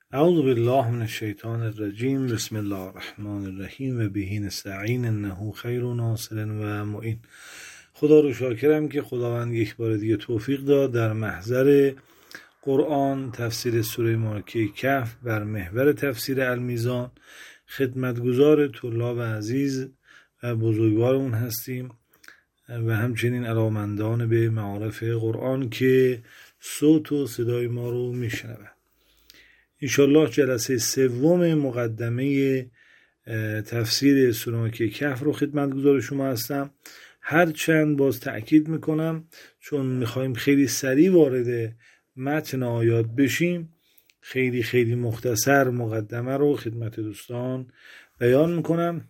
اعوذ بالله من الشیطان الرجیم. بسم الله الرحمن الرحیم و به نستعین انه خیر ناصر و معین. خدا رو شاکرم که خداوند یک بار دیگه توفیق داد در محضر قرآن تفسیر سوره مبارکه کهف بر محور تفسیر المیزان خدمتگزار طلاب عزیز و بزرگوارمون هستیم و همچنین علاقه‌مندان به معارف قرآن که صوت و صدای ما رو میشنوند. انشالله جلسه سوم مقدمه تفسیر سوره مبارکه کهف رو خدمتگزار شما هستم. هرچند باز تأکید میکنم چون میخوایم خیلی سریع وارد متن آیات بشیم، خیلی مختصر مقدمه رو خدمت دوستان بیان میکنم.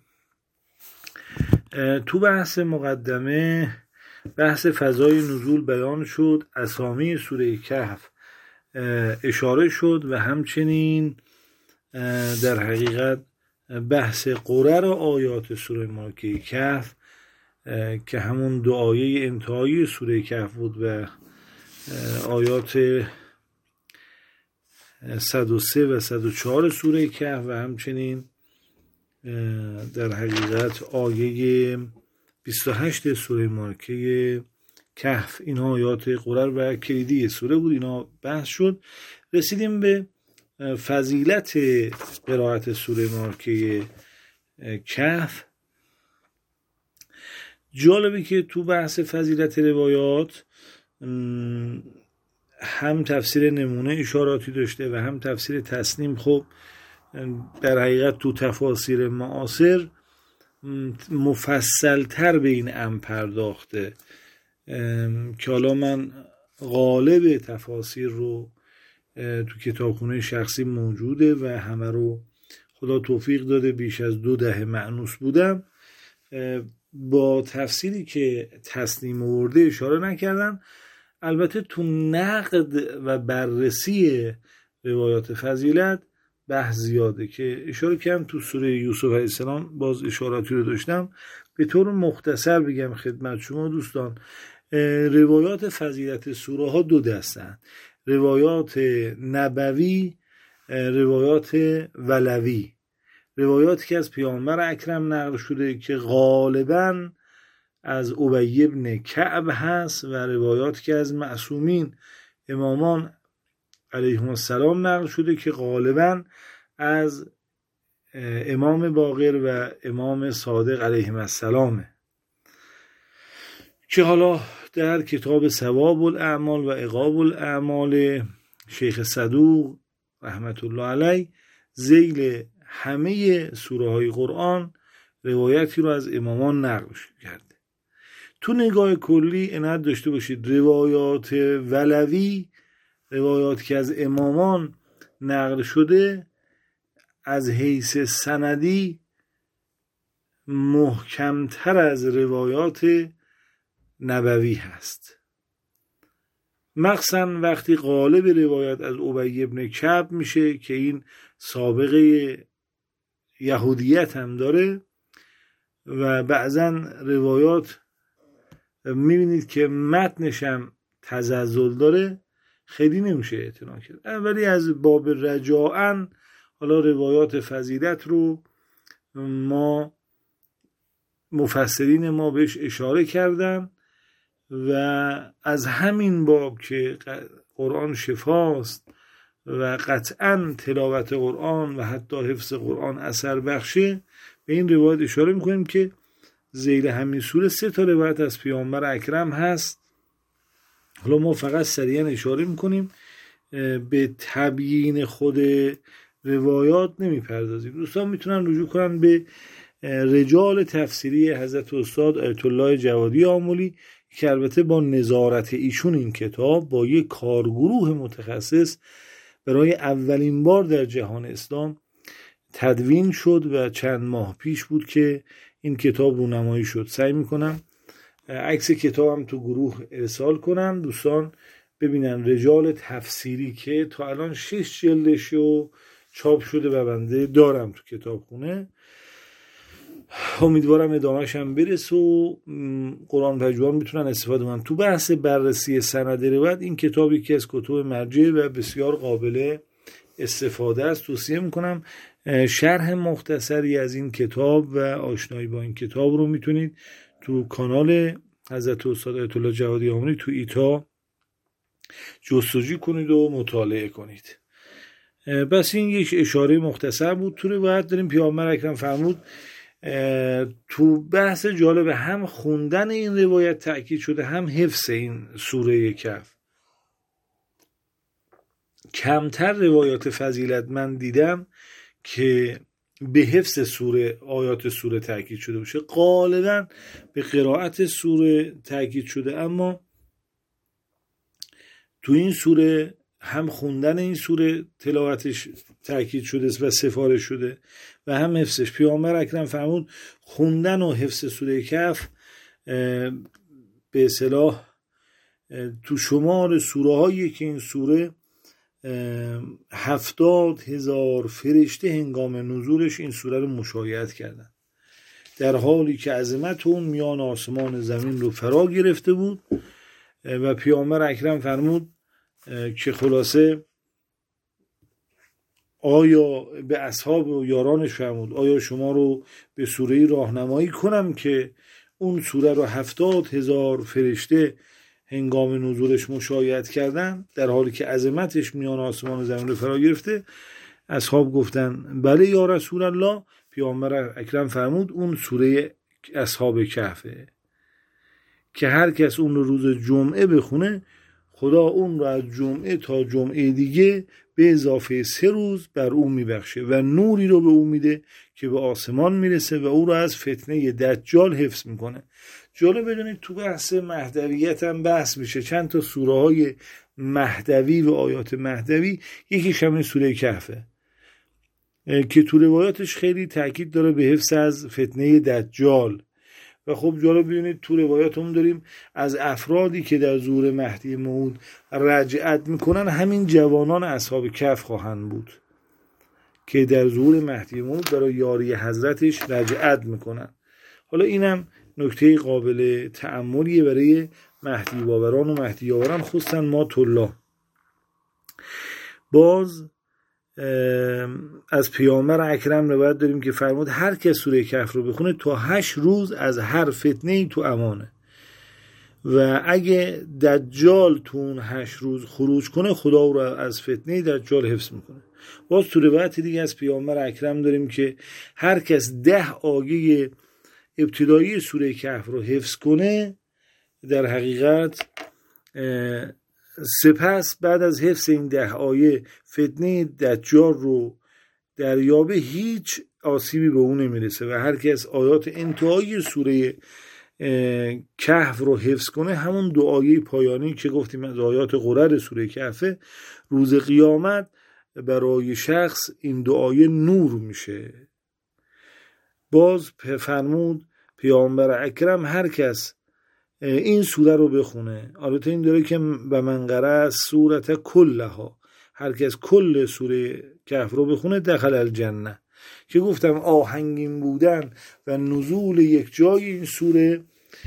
تو بحث مقدمه بحث فضای نزول بیان شد، اسامی سوره کهف اشاره شد و همچنین در حقیقت بحث قرر آیات سوره مبارکه کهف که همون دو آیه انتهایی سوره کهف بود و آیات 103 و 104 سوره کهف و همچنین در حقیقت آیه 28 سوره مبارکه کهف، اینها آیات قرر و کلیدی سوره بود. اینا بحث شد، رسیدیم به فضیلت قرائت سوره مبارکه کهف. جالبه که تو بحث فضیلت روایات هم تفسیر نمونه اشاراتی داشته و هم تفسیر تسنیم. خب در حقیقت تو تفاسیر معاصر مفصل تر به این امر پرداخته که حالا من غالب تفاسیر رو تو کتابخونه شخصی موجوده و همه رو خدا توفیق داده بیش از 2 دهه مأنوس بودم. با تفسیری که تسنیم آورده اشاره نکردم. البته تو نقد و بررسی روایات فضیلت بحث زیاده که اشاره کردم. تو سوره یوسف علیه السلام باز اشاراتی رو داشتم. به طور مختصر بگم خدمت شما دوستان، روایات فضیلت سوره ها 2 دستن: روایات نبوی، روایات ولوی. روایاتی که از پیامبر اکرم نقل شده که غالباً از ابی بن کعب هست و روایاتی که از معصومین امامان علیهم السلام نقل شده که غالباً از امام باقر و امام صادق علیهم السلامه که حالا در کتاب ثواب الاعمال و عقاب الاعمال شیخ صدوق رحمت الله علیه ذیل همه سوره های قرآن روایتی رو از امامان نقل کرده. تو نگاه کلی عنایت داشته باشید روایات ولوی، روایاتی که از امامان نقل شده، از حیث سندی محکمتر از روایات نبوی هست، مخصوصا وقتی غالب روایت از ابی بن کعب میشه که این سابقه یهودیت هم داره و بعضا روایات میبینید که متنش هم تزلزل داره، خیلی نمیشه اعتنا کرد. اولی از باب رجاعاً حالا روایات فضیلت رو ما مفسرین ما بهش اشاره کردن و از همین باب که قرآن شفاست و قطعاً تلاوت قرآن و حتی حفظ قرآن اثر بخشه، به این روایت اشاره میکنیم که ذیل همین سوره 3 تا روایت از پیامبر اکرم هست. حالا ما فقط سریعا اشاره میکنیم، به تبیین خود روایات نمیپردازیم. دوستان میتونن رجوع کنن به رجال تفسیری حضرت استاد آیت الله جوادی آملی که البته با نظارت ایشون این کتاب با یک کارگروه متخصص برای اولین بار در جهان اسلام تدوین شد و چند ماه پیش بود که این کتاب رونمایی شد. سعی میکنم عکس کتابم تو گروه ارسال کنم، دوستان ببینن. رجال تفسیری که تا الان 6 جلدشو چاپ شده و بنده دارم تو کتابخونه. امیدوارم ادامهش هم برسه و قرآن پژوهان میتونن استفاده کنن. تو بحث بررسی سند روایت این کتابی که از کتب مرجع و بسیار قابل استفاده است. توصیه میکنم شرح مختصری از این کتاب و آشنایی با این کتاب رو میتونید تو کانال حضرت استاد آیت الله جوادی آملی تو ایتا جستجو کنید و مطالعه کنید. بس این یک اشاره مختصر بود. تو روایت داریم پیامبر اکرم فرمود، تو بحث جالب هم خوندن این روایت تأکید شده هم حفظ این سوره کهف. کمتر روایات فضیلت من دیدم که به حفظ سوره آیات سوره تأکید شده باشه. غالبا به قرائت سوره تأکید شده، اما تو این سوره هم خوندن این سوره تلاوتش تأکید شده و سفارش شده و هم حفظش. پیامبر اکرم فرمود خوندن و حفظ سوره کهف به اصطلاح تو شمار سوره هایی که این سوره 70,000 فرشته هنگام نزولش این سوره رو مشاهده کردن، در حالی که عظمت اون میان آسمان زمین رو فرا گرفته بود. و پیامبر اکرم فرمود که خلاصه آیا به اصحاب و یارانش فرمود آیا شما رو به سوره راهنمایی کنم که اون سوره رو 70,000 فرشته هنگام نزولش مشاهده کردن در حالی که عظمتش میان آسمان و زمین رو فرا گرفته؟ اصحاب گفتن بله یا رسول الله. پیامبر اکرم فرمود اون سوره اصحاب کهفه که هر کس اون رو روز جمعه بخونه خدا اون رو از جمعه تا جمعه دیگه به اضافه 3 روز بر اون میبخشه و نوری رو به اون میده که به آسمان میرسه و او رو از فتنه دجال حفظ میکنه. جالب بدونید تو بحث مهدویت هم بحث میشه، چند تا سوره های مهدوی و آیات مهدوی، یکیش همین سوره کهفه که تو روایاتش خیلی تاکید داره به حفظ از فتنه دجال. و خب جالب ببینید تو روایات هم داریم از افرادی که در ظهور مهدی موعود رجعت میکنن همین جوانان اصحاب کهف خواهند بود که در ظهور مهدی موعود برای یاری حضرتش رجعت میکنن. حالا اینم نکته قابل تأملیه برای مهدی باوران و مهدی یاوران، خصوصا ما طلاب. باز از پیامبر اکرم روایت داریم که فرمود هر کس سوره کهف رو بخونه تا 8 روز از هر فتنه ای تو امانه و اگه دجال تو اون 8 روز خروج کنه خدا او رو از فتنه دجال حفظ میکنه. باز تو روایت دیگه از پیامبر اکرم داریم که هر کس 10 آیه ابتدایی سوره کهف رو حفظ کنه در حقیقت سپس بعد از حفظ این 10 آیه فتنه دجال رو دریابه هیچ آسیبی به اون نمیرسه و هر کس آیات انتهایی سوره کهف رو حفظ کنه همون 2 آیه پایانی که گفتیم از آیات قرر سوره کهفه، روز قیامت برای شخص این 2 آیه نور میشه. باز فرمود پیامبر اکرم هر کس این سوره رو بخونه، البته این داره که به من قرأ سورت کلها، هر کس کل سوره کهف رو بخونه دخل الجنه، که گفتم آهنگین بودن و نزول یک جای این سوره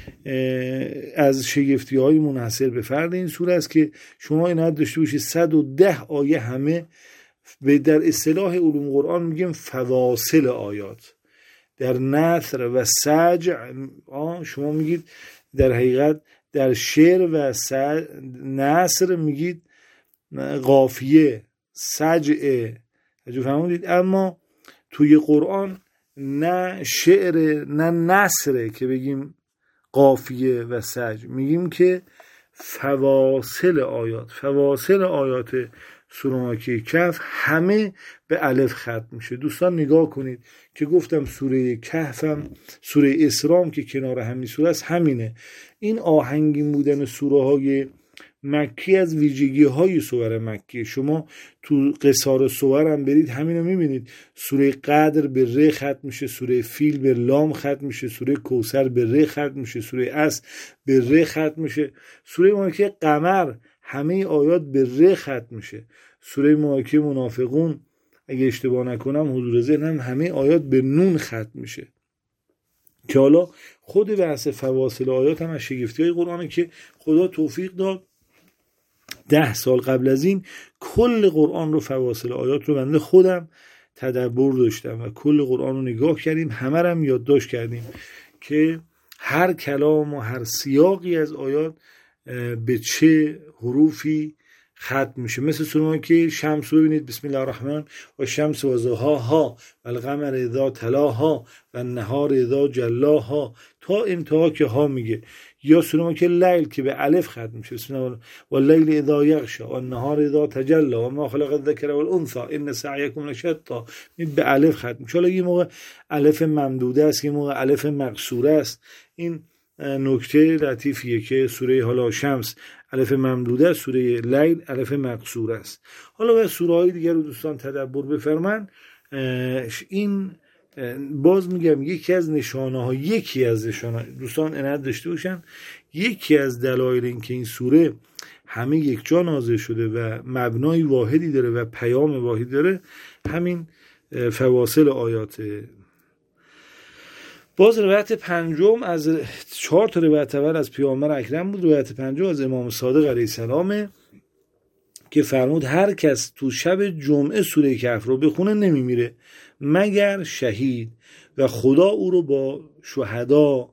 از شگفتی های منحصر به فرد این سوره است که شما این حد داشته باشید 110 آیه همه در اصطلاح علوم قرآن میگیم فواصل آیات. در نثر و سجع شما میگید در حقیقت در شعر و نثر میگید قافیه سجعه، فهمیدید؟ اما توی قرآن نه شعر نه نثره که بگیم قافیه و سجع، میگیم که فواصل آیات. فواصل آیات سوره مکی کهف همه به الف ختم میشه. دوستان نگاه کنید که گفتم سوره کهفم سوره اسرام که کنار همین سوره است همینه. این آهنگین بودن سوره های مکی از ویژگی های سور مکی. شما تو قصار سور هم برید همینو میبینید. سوره قدر به ر ختم میشه، سوره فیل به لام ختم میشه، سوره کوثر به ر ختم میشه، سوره اس به ر ختم میشه، سوره مکی قمر همه آیات به ر ختم میشه، سوره مکی منافقون اگه اشتباه نکنم حضور ذهنم همه آیات به نون ختم میشه. که حالا خود بحث فواصل آیات هم از شگفتی های قرآنه که خدا توفیق داد 10 سال قبل از این کل قرآن رو، فواصل آیات رو بنده خودم تدبر داشتم و کل قرآن رو نگاه کردیم، همه رو هم یادداشت کردیم که هر کلام و هر سیاقی از آیات به چه حروفی ختم میشه. مثل سوره که شمس رو ببینید، بسم الله الرحمن و شمس و ضحاها و القمر اذا تلاها و النهار اذا جلاها تا انتها که ها میگه. یا سوره که لیل که به الف ختم میشه، بسم الله و اللیل اذا یغشی و النهار اذا تجلی و ما خلق الذکر والانثی ان سعیکم لشتی، به الف ختم میشه. حالا یه موقع الف ممدوده است، یه موقع الف مقصوره است. این نکته لطیفیه که سوره حالا شمس الف ممدوده است، سوره لیل الف مقصوره است. حالا به سوره های دیگر رو دوستان تدبر بفرمن. این باز میگم یکی از نشانه دوستان عنایت داشته باشن، یکی از دلایل این که این سوره همه یک جا نازل شده و مبنای واحدی داره و پیام واحدی داره، همین فواصل آیاته. باز روایت پنجم از 4 تا روایت اول از پیامبر اکرم بود. روایت پنجم از امام صادق علیه السلام که فرمود هر کس تو شب جمعه سوره کهف رو بخونه نمیمیره مگر شهید و خدا او رو با شهدا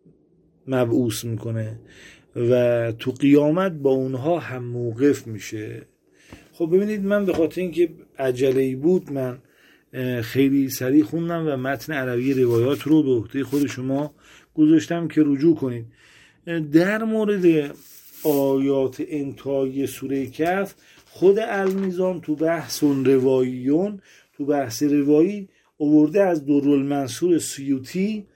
مبعوث میکنه و تو قیامت با اونها هم موقف میشه. خب ببینید، من به خاطر اینکه عجله‌ای بود من خیلی سریع خوندم و متن عربی روایات رو به عهده خود شما گذاشتم که رجوع کنید. در مورد آیات انتهای سوره کهف خود المیزان تو بحث رواییون، تو بحث روایی آورده از درالمنصور سیوطی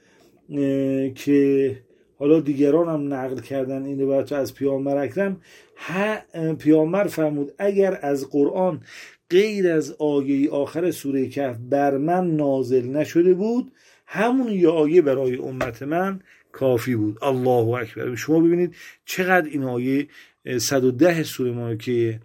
که حالا دیگران هم نقل کردن این روایت از پیامبر اکرم. پیامبر فرمود اگر از قرآن غیر از آیه آخر سوره کهف بر من نازل نشده بود، همون یه آیه برای امت من کافی بود. الله اکبر. شما ببینید چقدر این آیه 110 سوره مبارکه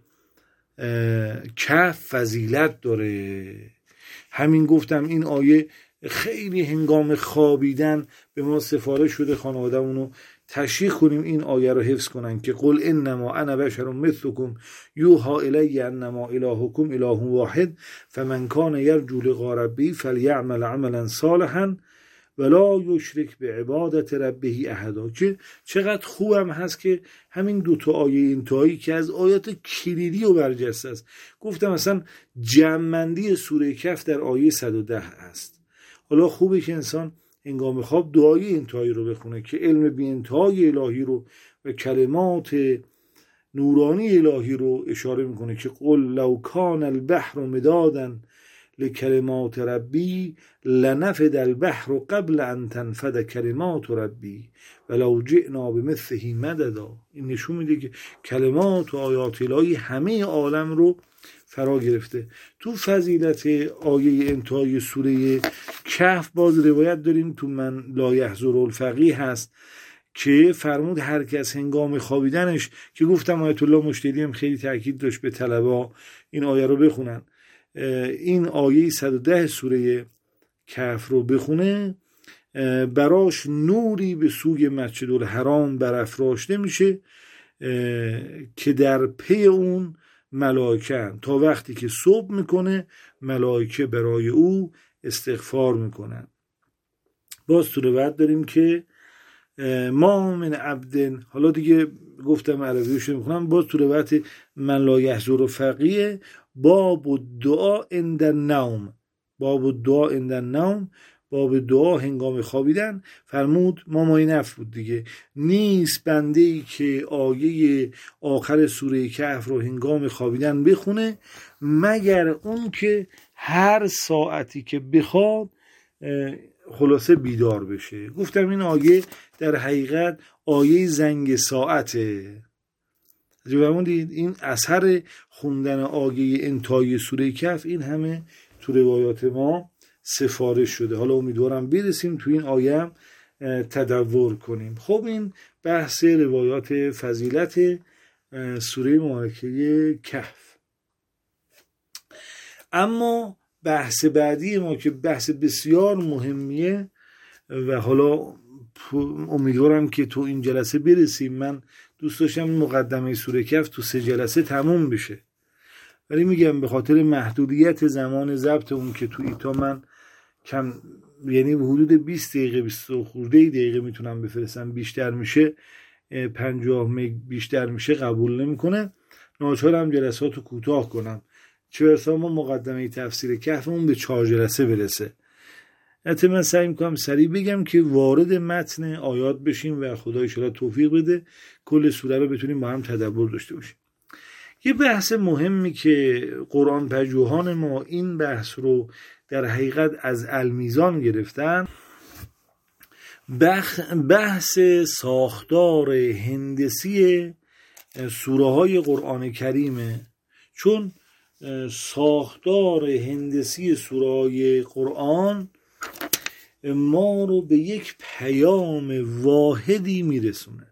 کهف فضیلت داره. همین گفتم این آیه خیلی هنگام خوابیدن به ما سفارش شده خانواده‌مون رو تشریح کنیم این آیه رو حفظ کنن که قل انما انا بشر مثلکم یوحی الی انما الهکم اله واحد فمن کان یرجو لقاء ربه فلیعمل عملا صالحا ولا یشرک بعبادت ربه احدا. که چقدر خوبم هست که همین 2 آیه انتهایی که از آیات کلیدی و برجسته است. گفتم مثلا جمع‌بندی سوره کهف در آیه 110 است. حالا خوبه که انسان هنگام خواب دعای انتهایی رو بخونه که علم بی انتهای الهی رو و کلمات نورانی الهی رو اشاره میکنه که قل لو کان البحر مدادا لکلمات ربی لنفد البحر قبل ان تنفد کلمات ربی ولو جئنا بمثله مددا. این نشون میده که کلمات و آیات الهی همه عالم رو فرا گرفته. تو فضیلت آیه انتهای سوره کهف باز روایت داریم تو من لا یحضر الفقیه هست که فرمود هر کس هنگام خوابیدنش، که گفتم آیت الله مشتری هم خیلی تاکید داشت به طلبا این آیه رو بخونن، این آیه 110 سوره کهف رو بخونه براش نوری به سوی مسجد الحرام برافراشته میشه که در پی اون ملائکه تا وقتی که صبح میکنه ملائکه برای او استغفار میکنن. باز تو روایت داریم که ما من عبد، حالا دیگه گفتم عربیش میخونم، باز تو روایت من لا یحضر فقیه باب الدعا عند النوم، باب الدعا عند النوم، باب دعا هنگام خوابیدن. فرمود مامای نف بود دیگه، نیست بنده‌ای که آیه آخر سوره کهف رو هنگام خوابیدن بخونه مگر اون که هر ساعتی که بخواد خلاصه بیدار بشه. گفتم این آیه در حقیقت آیه زنگ ساعته. فرمودید این اثر خوندن آیه انتهای سوره کهف این همه تو روایات ما سفارش شده. حالا امیدوارم برسیم تو این آیه هم تدبر کنیم. خب این بحث روایات فضیلت سوره مبارکه کهف. اما بحث بعدی ما که بحث بسیار مهمیه و حالا امیدوارم که تو این جلسه برسیم، من دوست داشتم مقدمه سوره کهف تو 3 جلسه تموم بشه، ولی میگم به خاطر محدودیت زمان ضبط اون که تو ایتا من کم، یعنی حدود 20 دقیقه 20 خورده دقیقه میتونم بفرستم، بیشتر میشه 50 مگ بیشتر میشه قبول نمیکنه، ناچارم جلساتو کوتاه کنم چه برسه ما مقدمه تفسیر کهفمون به 4 جلسه برسه. البته من سعی میکنم سریع بگم که وارد متن آیات بشیم و خدا ان شاءالله توفیق بده کل سوره رو بتونیم با هم تدبر داشته باشیم. یه بحث مهمی که قرآن پژوهان ما این بحث رو در حقیقت از المیزان گرفتن، بحث ساختار هندسی سوره های قرآن کریمه. چون ساختار هندسی سوره های قرآن ما رو به یک پیام واحدی میرسونه.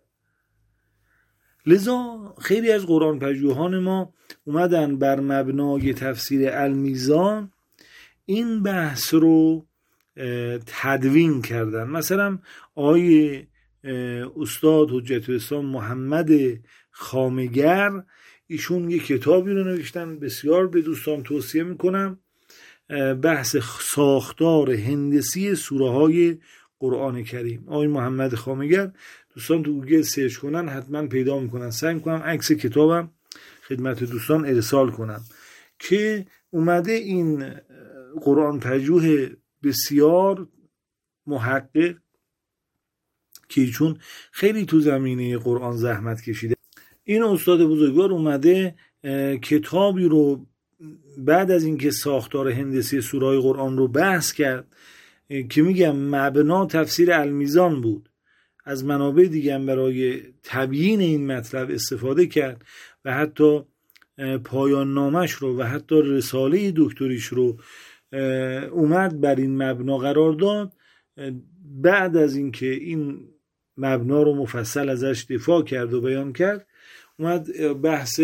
لذا خیلی از قرآن پژوهان ما اومدن بر مبنای تفسیر المیزان این بحث رو تدوین کردن. مثلا آقای استاد حجت الاسلام محمد خامگر، ایشون یک کتابی رو نوشتن، بسیار به دوستان توصیه میکنم، بحث ساختار هندسی سوره های قرآن کریم. آقای محمد خامگر، دوستان تو گوگل سرچ کنن حتما پیدا میکنن. سعی میکنم عکس کتابم خدمت دوستان ارسال کنم که اومده این قرآن پژوه بسیار محقق که چون خیلی تو زمینه قرآن زحمت کشیده، این استاد بزرگوار اومده کتابی رو بعد از اینکه ساختار هندسی سوره‌های قرآن رو بحث کرد که میگم مبنا تفسیر المیزان بود، از منابع دیگه هم برای تبیین این مطلب استفاده کرد و حتی پایان نامش رو و حتی رساله دکتریش رو اومد بر این مبنا قرار داد. بعد از اینکه این مبنا رو مفصل ازش دفاع کرد و بیان کرد، اومد بحث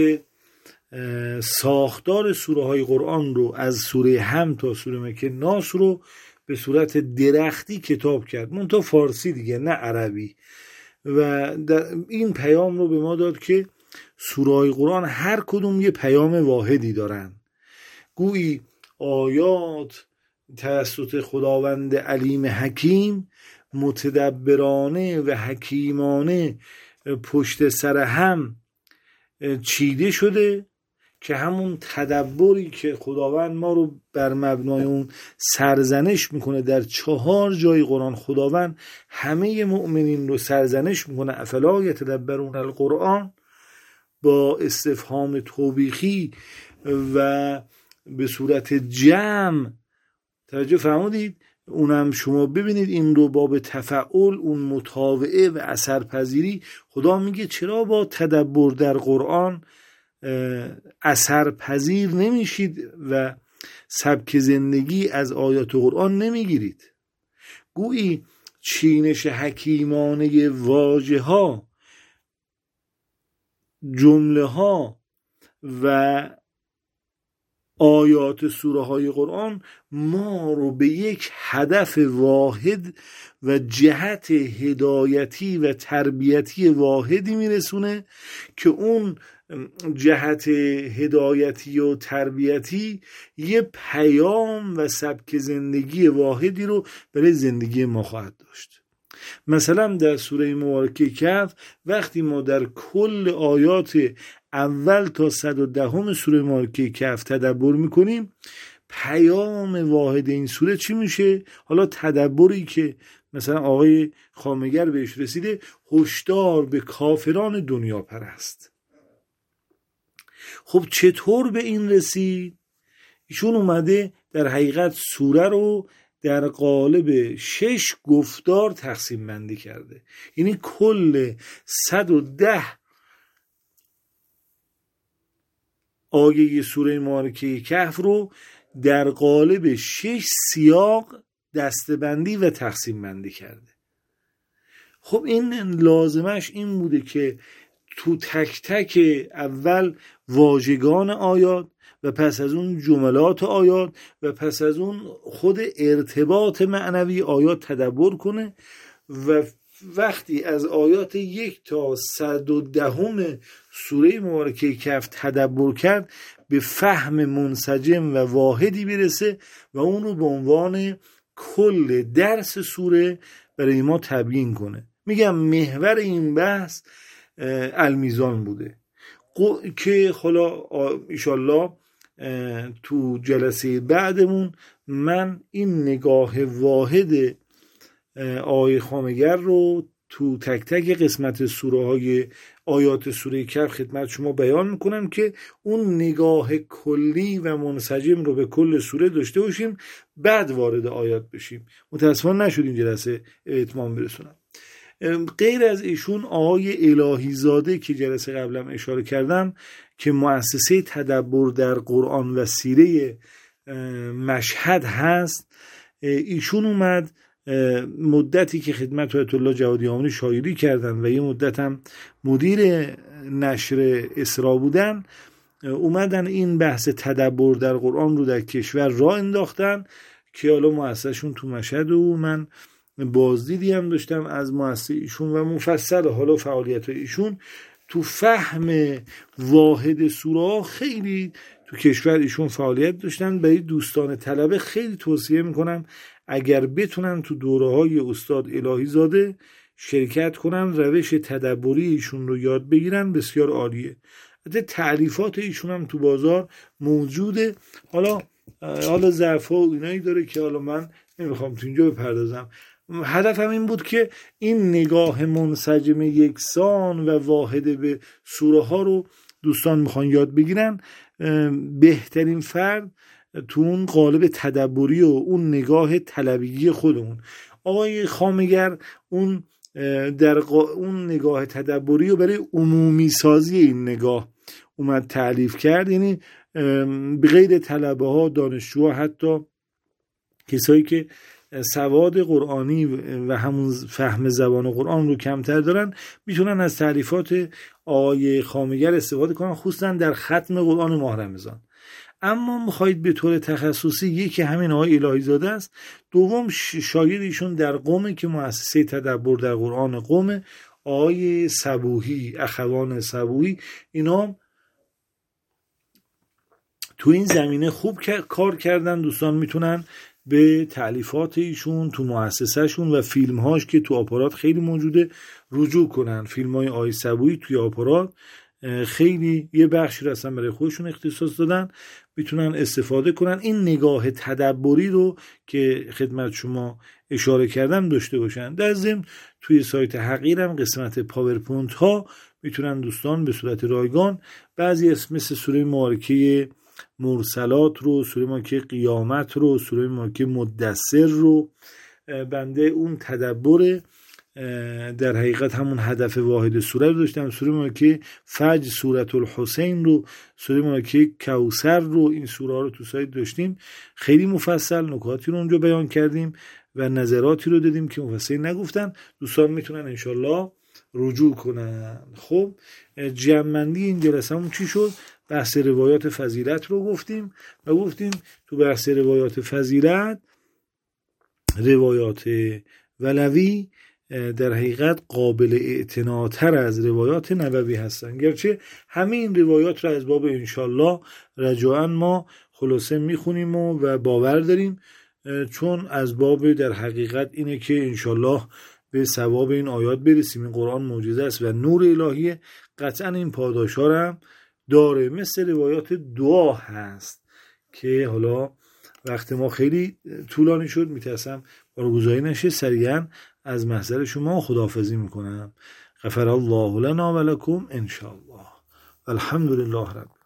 ساختار سوره های قرآن رو از سوره هم تا سوره مکه ناس رو به صورت درختی کتاب کرد، منتها فارسی دیگه نه عربی، و این پیام رو به ما داد که سوره های قرآن هر کدوم یه پیام واحدی دارن. گویی آیات توسط خداوند علیم حکیم متدبرانه و حکیمانه پشت سر هم چیده شده که همون تدبری که خداوند ما رو بر مبنای اون سرزنش میکنه. در 4 جای قرآن خداوند همه مؤمنین رو سرزنش میکنه، افلا یتدبرون القرآن، با استفهام توبیخی و به صورت جمع. توجه فرمودید؟ اونم شما ببینید این رو باب تفعول، اون مطاوعه و اثرپذیری. خدا میگه چرا با تدبر در قرآن اثرپذیر نمیشید و سبک زندگی از آیات قرآن نمیگیرید؟ گویی چینش حکیمانه واژه ها، جمله ها و آیات سوره های قرآن ما رو به یک هدف واحد و جهت هدایتی و تربیتی واحدی میرسونه که اون جهت هدایتی و تربیتی یه پیام و سبک زندگی واحدی رو برای زندگی ما خواهد داشت. مثلا در سوره مبارکه کهف وقتی ما در کل آیات اول تا 110 سوره مبارکه کهف تدبر میکنیم، پیام واحد این سوره چی میشه؟ حالا تدبری که مثلا آقای خامگر بهش رسیده، هشدار به کافران دنیا پرست. خب چطور به این رسید؟ ایشون اومده در حقیقت سوره رو در قالب 6 گفتار تقسیم بندی کرده. یعنی کل 110 آیه سوره مبارکه کهف رو در قالب 6 سیاق دسته‌بندی و تقسیم بندی کرده. خب این لازمش این بوده که تو تک تک اول واژگان آیات و پس از اون جملات آیات و پس از اون خود ارتباط معنوی آیات تدبر کنه و وقتی از آیات 1 تا 110 سوره مبارکه کهف تدبر کرد به فهم منسجم و واحدی برسه و اون رو به عنوان کل درس سوره برای ما تبیین کنه. میگم محور این بحث المیزان بوده که حالا انشالله تو جلسه بعدمون من این نگاه واحد آقای خامگر رو تو تک تک قسمت سوره های آیات سوره کهف خدمت شما بیان میکنم که اون نگاه کلی و منسجم رو به کل سوره داشته باشیم، بعد وارد آیات بشیم. متاسفانه نشد این جلسه اتمام برسونم. غیر از ایشون آقای الهی زاده که جلسه قبلم اشاره کردم که مؤسسه تدبر در قرآن و سیره مشهد هست، ایشون اومد مدتی که خدمت آیت الله جوادی آملی شاعری کردن و یه مدت هم مدیر نشر اسرا بودن، اومدن این بحث تدبر در قرآن رو در کشور راه انداختن که حالا مؤسسشون تو مشهد و من بازدیدی هم داشتم از مؤسسه ایشون و مفصل حالا فعالیت ایشون تو فهم واحد سوره ها خیلی تو کشور ایشون فعالیت داشتن. برای دوستان طلبه خیلی توصیه میکنم اگر بتونن تو دوره های استاد الهی زاده شرکت کنن، روش تدبری ایشون رو یاد بگیرن، بسیار عالیه. البته تعریفات ایشون هم تو بازار موجوده، حالا ضعف ها و اینایی داره که حالا من نمیخوام تو اینجا بپردازم. هدفم این بود که این نگاه منسجم یکسان و واحد به سوره ها رو دوستان میخوان یاد بگیرن. بهترین فرد تو اون قالب تدبری و اون نگاه طلبیگی خودمون آقای خامگر اون اون نگاه تدبری رو برای عمومی سازی این نگاه اومد تعریف کرد، یعنی به غیر طلبه ها، دانشجوها، حتی کسایی که سواد قرآنی و همون فهم زبان قرآن رو کمتر دارن میتونن از تعریفات آقای خامگر استفاده کنن، خصوصا در ختم قرآن ماه رمضان. اما میخواید به طور تخصصی، یکی همین آقای الهی زاده است، دوم شاگرد ایشون در قم که مؤسسه تدبر در قرآن قم، آقای صبوحی، اخوان صبوحی، اینا تو این زمینه خوب کار کردن. دوستان میتونن به تألیفات ایشون تو مؤسسهشون و فیلمهاش که تو آپارات خیلی موجوده رجوع کنن. فیلمهای آقای صبوحی توی آپارات خیلی یه بخشی رو اصلا برای خودشون اختصاص دادن، میتونن استفاده کنن. این نگاه تدبری رو که خدمت شما اشاره کردم داشته باشن. در ضمن توی سایت حقیرم قسمت پاورپوینت ها میتونن دوستان به صورت رایگان بعضی مثل سوره مبارکه مرسلات رو، سوره مبارکه قیامت رو، سوره مبارکه مدثر رو، بنده اون تدبر در حقیقت همون هدف واحد سوره رو داشتم، سوره مبارکه فجر، سورة الحسین رو، سوره مبارکه کوثر رو، این سوره ها رو تو سایت داشتیم. خیلی مفصل نکاتی رو اونجا بیان کردیم و نظراتی رو دادیم که مفصل نگفتن. دوستان میتونن انشالله رجوع کنن. خب جمع‌بندی این جلسه‌مون چی شد؟ بحث روایات فضیلت رو گفتیم و گفتیم تو بحث روایات فضیلت، روایات ولوی در حقیقت قابل اعتناتر از روایات نبوی هستن، گرچه همه این روایات رو از باب انشالله رجاءً ما خلاصه میخونیم و باور داریم، چون از باب در حقیقت اینه که انشالله به ثواب این آیات برسیم. این قرآن معجزه است و نور الهیه، قطعا این پاداشا رو هم داره. مثل روایات دعا هست که حالا وقت ما خیلی طولانی شد، میترسم بارگذاری نشه، سریعا از محضر شما خداحافظی میکنم. غفر الله لنا و لکم ان شاء الله. الحمدلله رب